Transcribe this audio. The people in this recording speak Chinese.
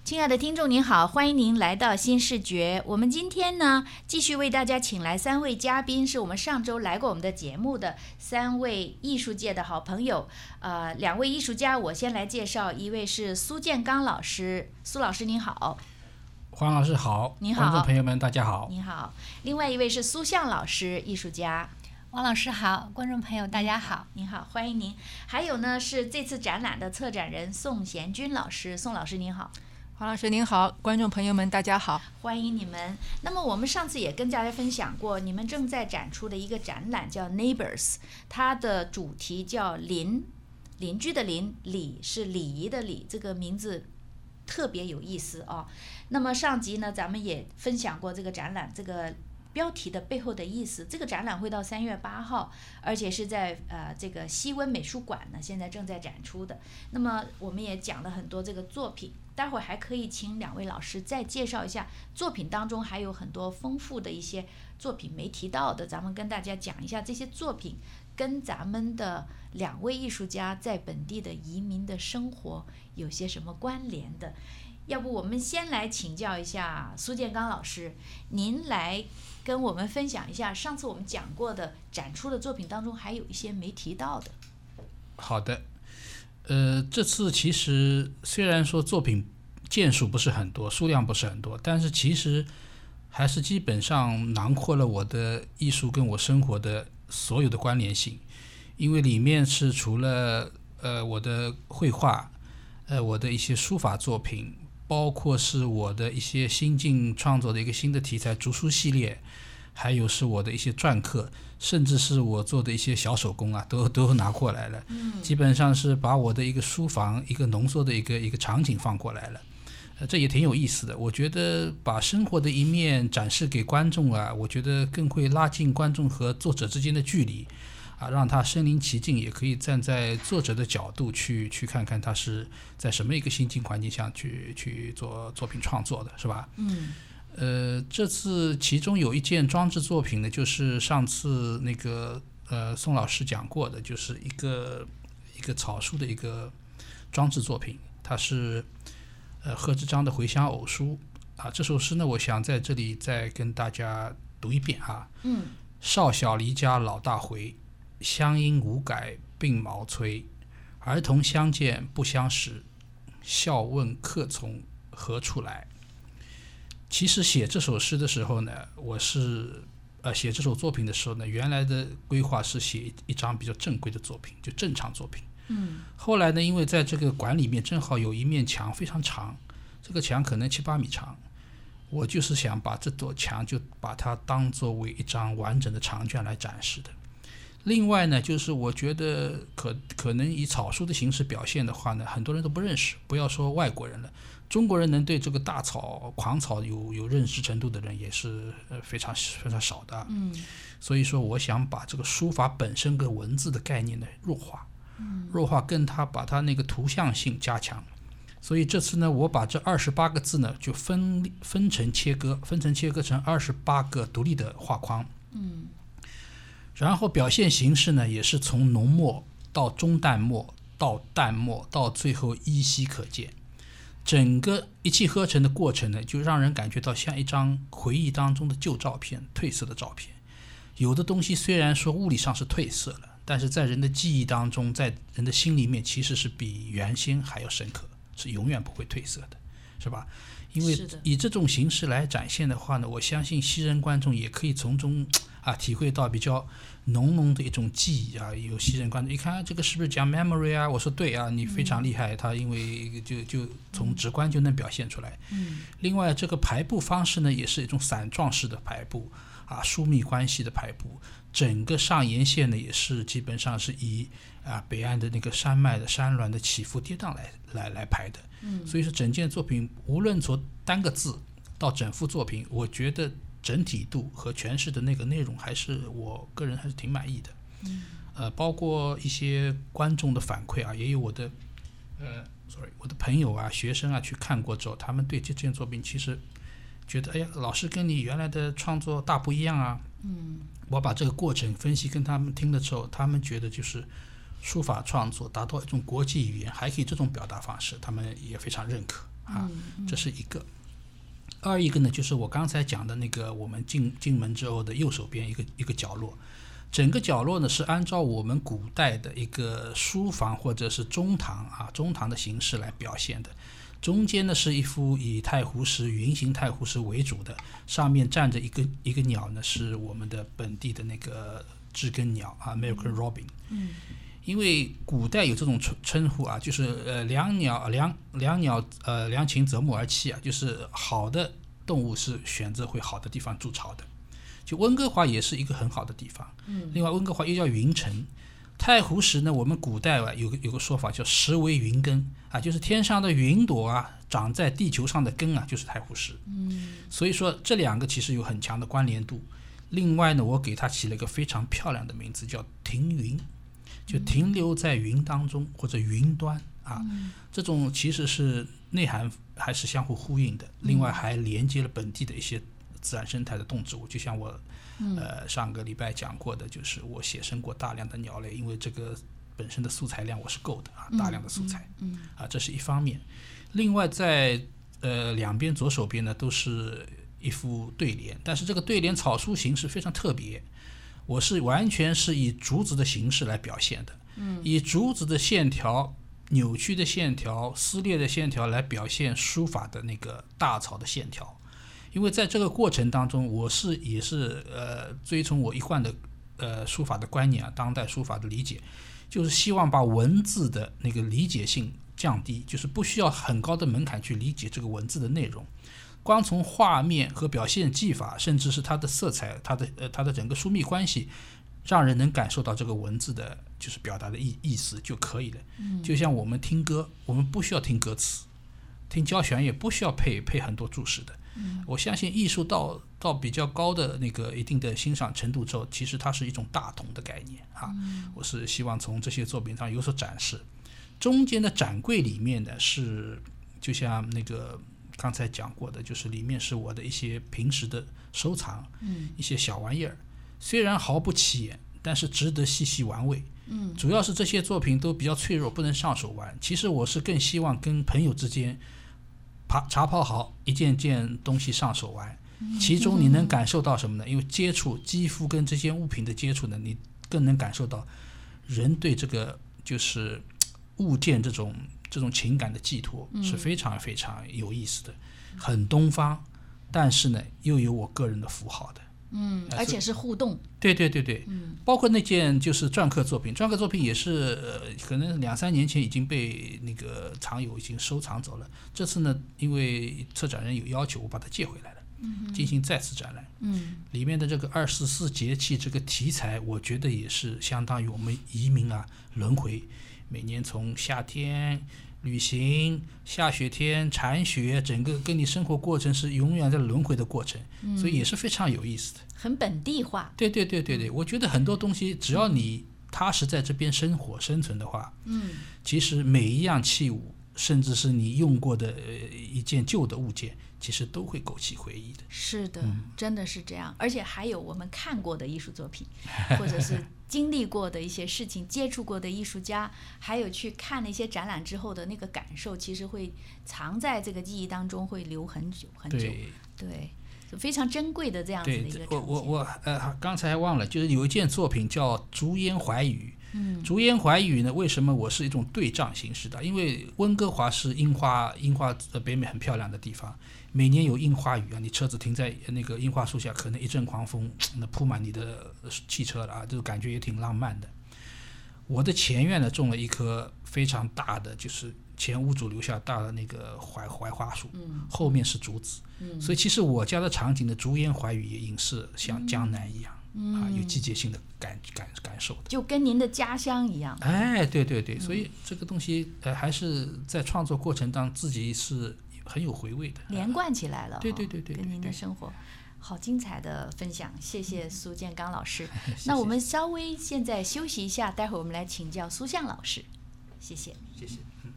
亲爱的听众您好，欢迎您来到新视觉。我们今天呢继续为大家请来3位嘉宾，是我们上周来过我们的节目的3位艺术界的好朋友。2位艺术家我先来介绍，一位是苏建刚老师，苏老师您好。 黄老师好， 您好， 观众朋友们大家好。 您好。另外一位是苏向老师，艺术家。 王老师好，观众朋友大家好。 您好，欢迎您。还有呢是这次展览的策展人宋贤君老师，宋老师您好。 黄老师您好，观众朋友们大家好， 欢迎你们。那么我们上次也跟大家分享过，你们正在展出的一个展览叫 Neighbors， 它的主题叫邻居的邻，礼是礼仪的礼，这个名字特别有意思哦。那么上集呢咱们也分享过这个展览这个标题的背后的意思。这个展览会到3月8号，而且是在这个西温美术馆呢，现在正在展出的。那么我们也讲了很多这个作品，待会儿还可以请2位老师再介绍一下作品当中还有很多丰富的一些作品没提到的，咱们跟大家讲一下这些作品跟咱们的2位艺术家在本地的移民的生活有些什么关联的。要不我们先来请教一下苏建刚老师，您来跟我们分享一下上次我们讲过的展出的作品当中还有一些没提到的。 好的，这次其实虽然说作品件数不是很多，数量不是很多，但是其实还是基本上囊括了我的艺术跟我生活的所有的关联性。因为里面是除了我的绘画，我的一些书法作品，包括是我的一些新近创作的一个新的题材竹书系列，还有是我的一些篆刻，甚至是我做的一些小手工啊，都拿过来了。基本上是把我的一个书房一个浓缩的一个场景放过来了。这也挺有意思的。我觉得把生活的一面展示给观众啊，我觉得更会拉近观众和作者之间的距离啊，让他身临其境，也可以站在作者的角度去看看他是在什么一个心境环境下去做作品创作的，是吧？这次其中有一件装置作品呢，就是上次那个宋老师讲过的，就是一个草书的一个装置作品，它是贺知章的回乡偶书啊。这首诗呢，我想在这里再跟大家读一遍啊。少小离家老大回，乡音无改鬓毛衰。儿童相见不相识，笑问客从何处来。其实写这首诗的时候呢，我是写这首作品的时候呢，原来的规划是写一张比较正规的作品，就正常作品。后来呢，因为在这个馆里面正好有一面墙非常长，这个墙可能7、8米长，我就是想把这堵墙就把它当作为一张完整的长卷来展示的。另外呢，就是我觉得可能以草书的形式表现的话呢，很多人都不认识，不要说外国人了，中国人能对这个大草狂草有认识程度的人也是非常非常少的。所以说我想把这个书法本身跟文字的概念呢弱化，跟它把它那个图像性加强。所以这次呢，我把这28个字呢就分成切割成28个独立的画框。然后表现形式呢，也是从浓墨到中淡墨到淡墨，到最后依稀可见。整个一气呵成的过程呢，就让人感觉到像一张回忆当中的旧照片，褪色的照片。有的东西虽然说物理上是褪色了，但是在人的记忆当中，在人的心里面，其实是比原先还要深刻，是永远不会褪色的，是吧？因为以这种形式来展现的话呢，我相信西人观众也可以从中体会到比较浓的一种记忆啊。有西人观众一看这个是不是讲 memory 啊？我说对啊，你非常厉害，他因为就从直观就能表现出来。另外这个排布方式呢，也是一种散状式的排布啊，疏密关系的排布。整个上沿线呢，也是基本上是以北岸的那个山脉的山峦的起伏跌宕来排的。所以说整件作品无论从单个字到整幅作品，我觉得整体度和诠释的那个内容还是我个人还是挺满意的。包括一些观众的反馈啊，也有我的朋友啊学生啊去看过之后，他们对这件作品其实觉得哎呀，老师跟你原来的创作大不一样啊。我把这个过程分析跟他们听了之后，他们觉得就是书法创作达到一种国际语言还可以这种表达方式，他们也非常认可啊，这是一个。二一个呢，就是我刚才讲的那个，我们进门之后的右手边一个角落，整个角落呢是按照我们古代的一个书房或者是中堂的形式来表现的。中间呢是一幅以太湖石云形太湖石为主的，上面站着一个鸟呢，是我们的本地的那个知更鸟American Robin。因为古代有这种称呼啊，就是良禽择木而栖啊，就是好的动物是选择会好的地方筑巢的。就温哥华也是一个很好的地方。另外温哥华又叫云城。太湖石呢，我们古代有个说法叫石为云根啊，就是天上的云朵啊，长在地球上的根啊，就是太湖石。所以说这两个其实有很强的关联度。另外呢，我给它起了一个非常漂亮的名字，叫停云。就停留在云当中或者云端啊，这种其实是内涵还是相互呼应的。另外还连接了本地的一些自然生态的动植物，就像我上个礼拜讲过的，就是我写生过大量的鸟类，因为这个本身的素材量我是够的啊，大量的素材啊，这是一方面。另外在两边左手边呢都是一副对联，但是这个对联草书形式非常特别。我是完全是以竹子的形式来表现的，以竹子的线条、扭曲的线条、撕裂的线条来表现书法的那个大草的线条。因为在这个过程当中，也是追从我一贯的书法的观念啊，当代书法的理解，就是希望把文字的那个理解性降低，就是不需要很高的门槛去理解这个文字的内容。光从画面和表现技法，甚至是它的色彩、它的整个疏密关系，让人能感受到这个文字的就是表达的意思就可以了。就像我们听歌，我们不需要听歌词，听交响乐不需要配很多注释的。我相信艺术到比较高的那个一定的欣赏程度之后，其实它是一种大同的概念啊。我是希望从这些作品上有所展示。中间的展柜里面呢是就像那个刚才讲过的，就是里面是我的一些平时的收藏，一些小玩意儿，虽然毫不起眼，但是值得细细玩味。主要是这些作品都比较脆弱，不能上手玩。其实我是更希望跟朋友之间茶泡好，一件件东西上手玩。其中你能感受到什么呢？因为接触肌肤跟这些物品的接触呢，你更能感受到人对这个就是物件这种情感的寄托是非常非常有意思的，很东方，但是呢又有我个人的符号的。 而且是互动。 对，包括那件就是篆刻作品也是可能2-3年前已经被那个藏友已经收藏走了。这次呢，因为策展人有要求，我把它借回来了，进行再次展览。里面的这个24节气这个题材，我觉得也是相当于我们移民啊轮回，每年从夏天旅行、下雪天、铲雪，整个跟你生活过程是永远在轮回的过程，所以也是非常有意思的， 很本地化。 对，我觉得很多东西只要你踏实在这边生活生存的话，其实每一样器物，甚至是你用过的一件旧的物件，其实都会勾起回忆的。 是的，真的是这样。而且还有我们看过的艺术作品，或者是经历过的一些事情，接触过的艺术家，还有去看那些展览之后的那个感受，其实会藏在这个记忆当中，会留很久很久。对，非常珍贵的这样子的一个呈现。 我刚才忘了，就是有一件作品叫《竹烟怀语》。竹烟怀语呢，为什么我是一种对仗形式的？因为温哥华是樱花北美很漂亮的地方，每年有樱花雨啊，你车子停在那个樱花树下，可能一阵狂风那铺满你的汽车了啊，这个感觉也挺浪漫的。我的前院呢种了一棵非常大的，就是前屋主留下大的那个槐花树，后面是竹子，所以其实我家的场景的竹烟怀语也影视像江南一样。有季节性的感受的， 就跟您的家乡一样。 对，所以这个东西还是在创作过程当中自己是很有回味的， 连贯起来了。对， 跟您的生活。好精彩的分享，谢谢苏建刚老师。那我们稍微现在休息一下，待会儿我们来请教苏向老师。谢谢。